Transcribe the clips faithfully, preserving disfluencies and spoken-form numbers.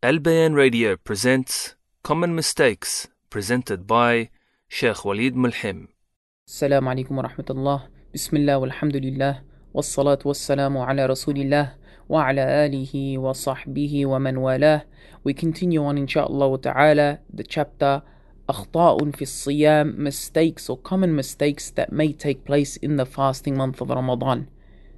Al Bayan Radio presents Common Mistakes, presented by Sheikh Walid Mulhim. Assalamu alaikum wa rahmatullah. Bismillah walhamdulillah. Wassalatu wassalamu ala rasulillah wa ala alihi wa sahbihi wa man walah. We continue on inshaAllah wa ta'ala the chapter Akhta'un fi siyam, mistakes or common mistakes that may take place in the fasting month of Ramadan.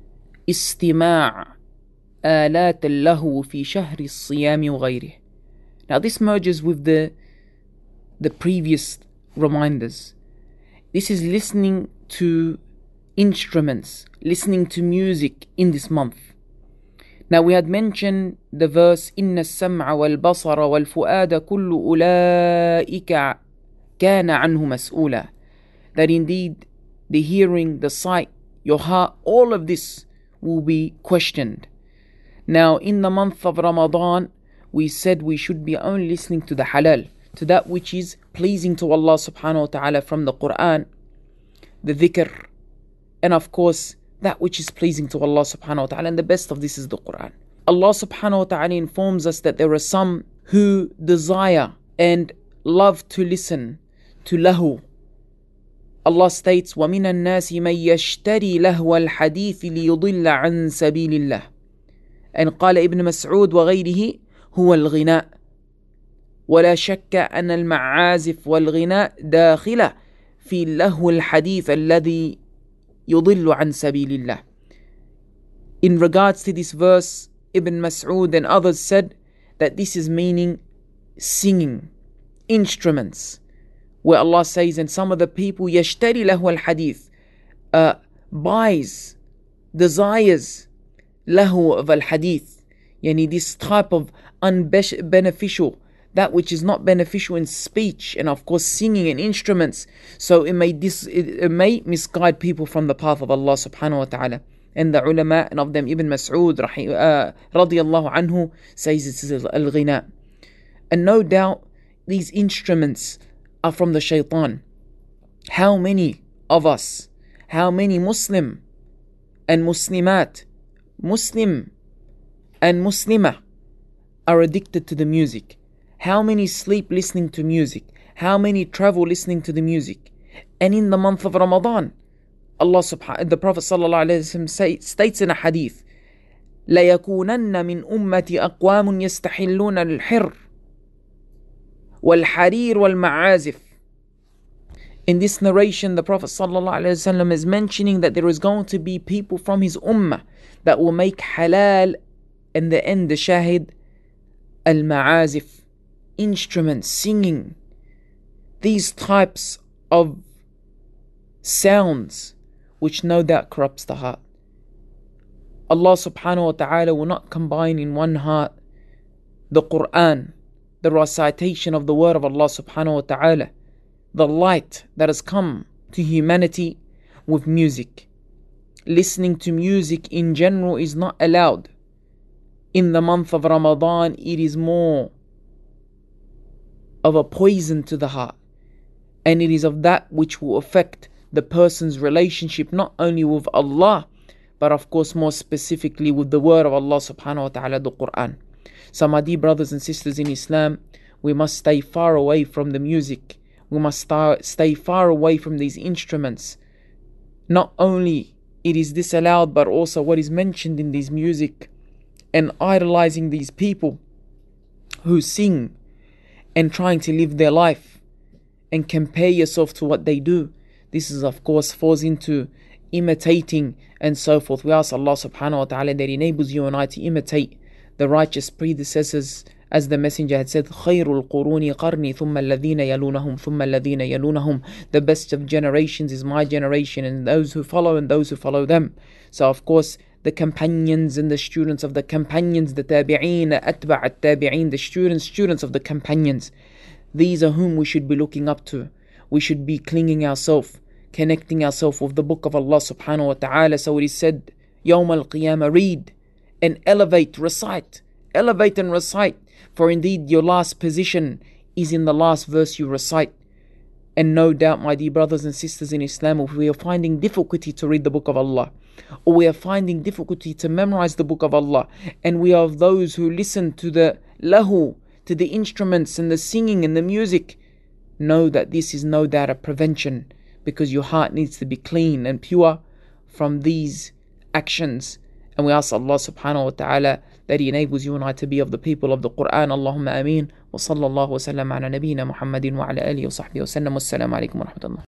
Istima' آلات اللهو في شهر الصيام وغيره. Now this merges with the the previous reminders. This is listening to instruments, listening to music in this month. Now we had mentioned the verse إن السمع والبصر والفؤاد كل أولئك كان عنه مسؤولا, that indeed the hearing, the sight, your heart, all of this will be questioned. Now in the month of Ramadan, we said we should be only listening to the halal, to that which is pleasing to Allah subhanahu wa ta'ala from the Quran, the dhikr, and of course that which is pleasing to Allah subhanahu wa ta'ala, and the best of this is the Quran. Allah subhanahu wa ta'ala informs us that there are some who desire and love to listen to lahu. Allah states, وَمِنَ النَّاسِ مَن يَشْتَرِي لَهْوَ الْحَدِيثِ لِيُضِلَّ عَن سَبِيلِ اللَّهِ. And قال ابن مسعود وغيره هو الغناء ولا شك أن المعازف والغناء داخلة في اللهو الحديث الذي يضل عن سبيل الله. In regards to this verse, Ibn Mas'ud and others said that this is meaning singing, instruments, where Allah says, and some of the people يشتري لهو الحديث, uh, buys, desires lahu of al-hadith, yani this type of unbeneficial, that which is not beneficial in speech, and of course singing and instruments, so it may dis, it, it may misguide people from the path of Allah subhanahu wa ta'ala. And the ulama, and of them Ibn Mas'ud uh, radiyallahu anhu says it is al-ghina. And no doubt these instruments are from the shaitan. How many of us, how many Muslim and Muslimat, Muslim and Muslimah are addicted to the music? How many sleep listening to music? How many travel listening to the music? And in the month of Ramadan, Allah subhanahu, the Prophet sallallahu alaihi wasallam states in a hadith, لَيَكُونَنَّ مِنْ أُمَّةِ أَقْوَامٌ يَسْتَحِلُّونَ الْحِرِّ وَالْحَرِيرِ وَالْمَعَازِفِ. In this narration, the Prophet ﷺ is mentioning that there is going to be people from his ummah that will make halal, and the end, the shahid, al-ma'azif, instruments, singing, these types of sounds which no doubt corrupts the heart. Allah subhanahu wa ta'ala will not combine in one heart the Quran, the recitation of the word of Allah subhanahu wa ta'ala, the light that has come to humanity, with music. Listening to music in general is not allowed. In the month of Ramadan, it is more of a poison to the heart, and it is of that which will affect the person's relationship not only with Allah, but of course more specifically with the word of Allah subhanahu wa ta'ala, the Quran. So my dear brothers and sisters in Islam, we must stay far away from the music. We must start, stay far away from these instruments. Not only it is disallowed, but also what is mentioned in these music, and idolizing these people who sing and trying to live their life and compare yourself to what they do. This is of course falls into imitating and so forth. We ask Allah subhanahu wa ta'ala that enables you and I to imitate the righteous predecessors, as the messenger had said, خَيْرُ الْقُرُونِ قَرْنِي ثُمَّ الَّذِينَ يَلُونَهُمْ ثُمَّ الَّذِينَ يَلُونَهُمْ. The best of generations is my generation, and those who follow and those who follow them. So of course the companions and the students of the companions, the tabi'een, atba' at-tabi'een, the students, students of the companions, these are whom we should be looking up to. We should be clinging ourselves, connecting ourselves with the book of Allah subhanahu wa ta'ala. So it is said, Yawm al-Qiyamah, read and elevate, recite, elevate and recite. For indeed your last position is in the last verse you recite. And no doubt, my dear brothers and sisters in Islam, if we are finding difficulty to read the book of Allah, or we are finding difficulty to memorize the book of Allah, and we are of those who listen to the lahu, to the instruments and the singing and the music, know that this is no doubt a prevention, because your heart needs to be clean and pure from these actions. And we ask Allah subhanahu wa ta'ala that He enables you and I to be of the people of the Quran. Allahumma ameen. Wa sallallahu wa sallam ala nabiyyina Muhammadin wa ala alihi wa sahbihi wa sallam. Wassalamu alaikum wa rahmatullah.